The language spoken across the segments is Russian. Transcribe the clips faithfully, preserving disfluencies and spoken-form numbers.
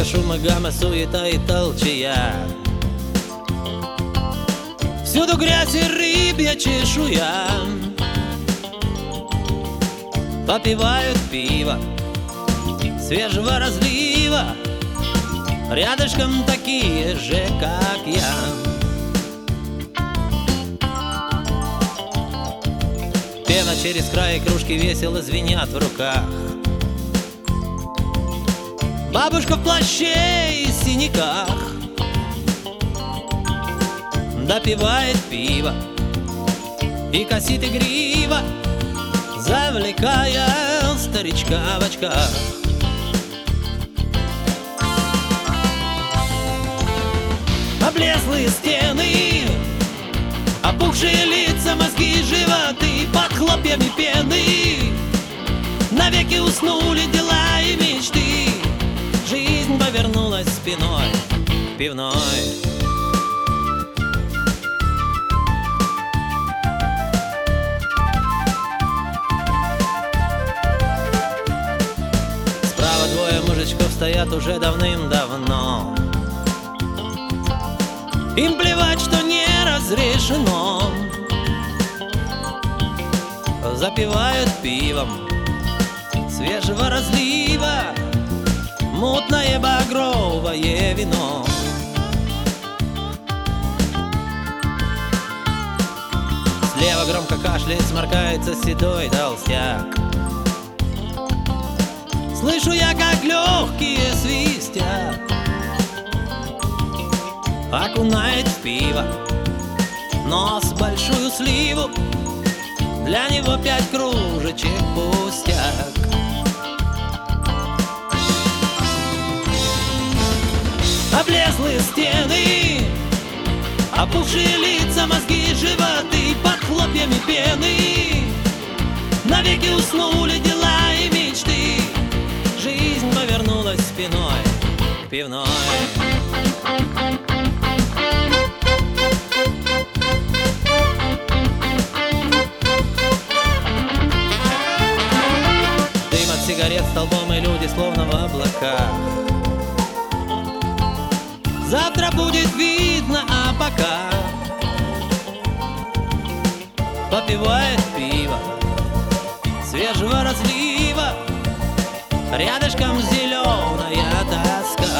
шума, гамма, суета и толчая. Всюду грязь и рыбья чешуя. Попивают пиво свежего разлива, рядышком такие же, как я. Пена через край, кружки весело звенят в руках. Бабушка в плаще и синяках допивает пиво и косит игриво, завлекая старичка в очках. Облезлые стены, опухшие лица, мозги, животы под хлопьями пены. Навеки уснули дела и мечты. Жизнь повернулась спиной к пивной. Справа двое мужичков стоят уже давным-давно. Им плевать, что не разрешено. Запивают пивом свежего разлива мутное багровое вино. Слева громко кашляет, сморкается седой толстяк. Слышу я, как легкие свистят. Окунает в пиво нос большую сливу. Для него пять кружечек пустяк. Облезлые стены, опухшие лица, мозги, животы под хлопьями пены. Навеки уснули дела и мечты. Жизнь повернулась спиной к пивной. Дым от сигарет столбом и люди словно в облаках. Завтра будет видно, а пока попивает пиво свежего разлива, рядышком зеленая тоска.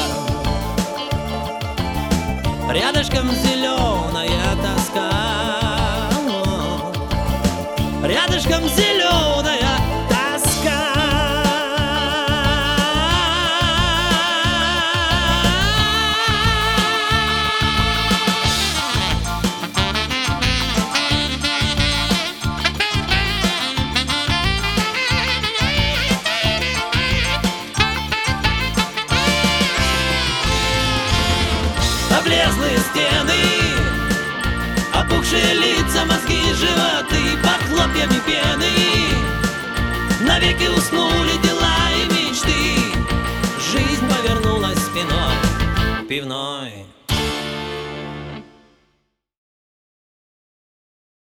Рядышком зеленая тоска. Рядышком зеленая.